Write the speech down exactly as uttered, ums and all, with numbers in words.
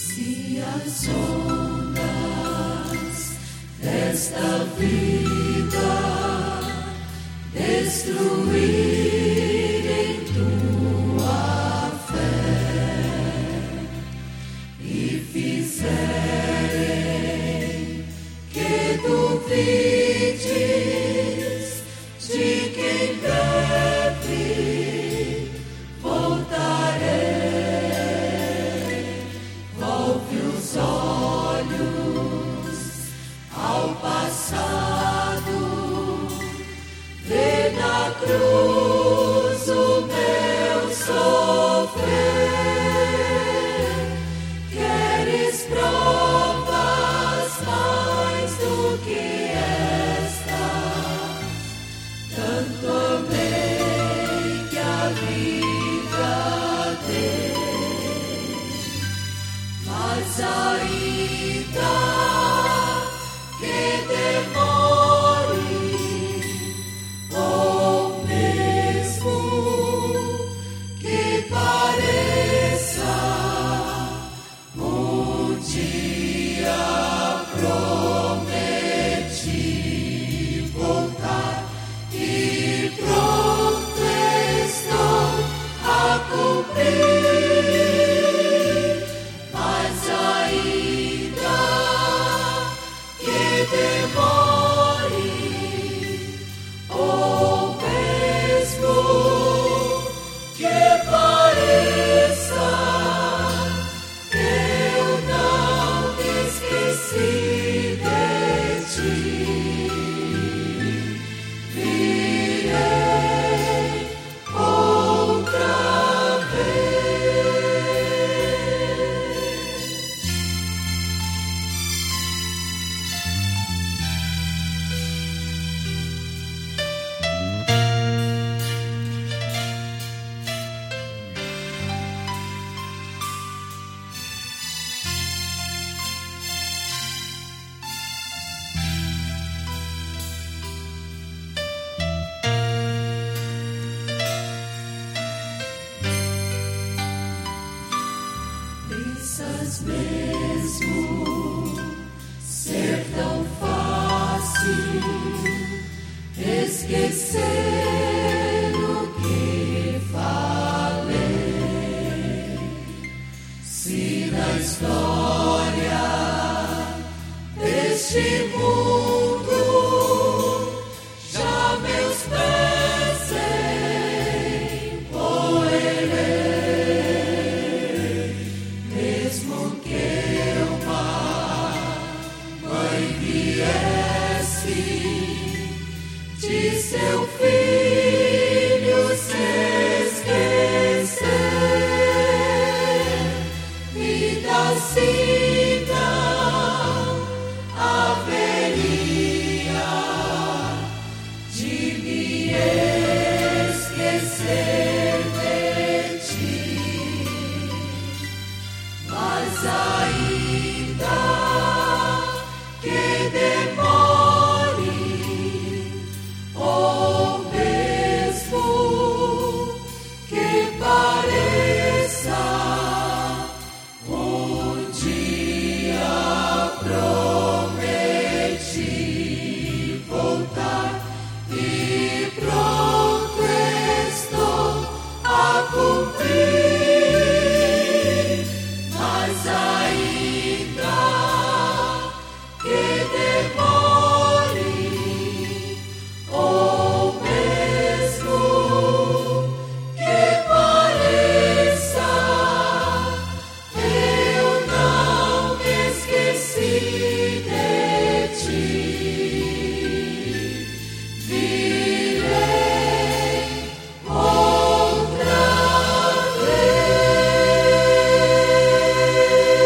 Se as ondas desta vida destruírem tua fé e fizerem que duvides de quem breve voltarei, volve os olhos ao passado, vê na cruz o meu sofrer. Queres provas mais do que estas? Tanto amei que a vida dei, mas ainda que demore, ou mesmo que pareça, um dia prometi voltar e pronto estou a cumprir, mas ainda que demore, ou mesmo que pareça, eu não me esqueci de ti. Virei outra vez. Pensas mesmo ser tão fácil esquecer o que falei? Se na história deste mundo já meus pés empoeirei, mesmo que uma mãe viesse de seu filho se esquecer, vida assim não haveria de me esquecer de ti, mas ainda que demore, ou mesmo que pareça, um dia prometi voltar e pronto estou a cumprir, mas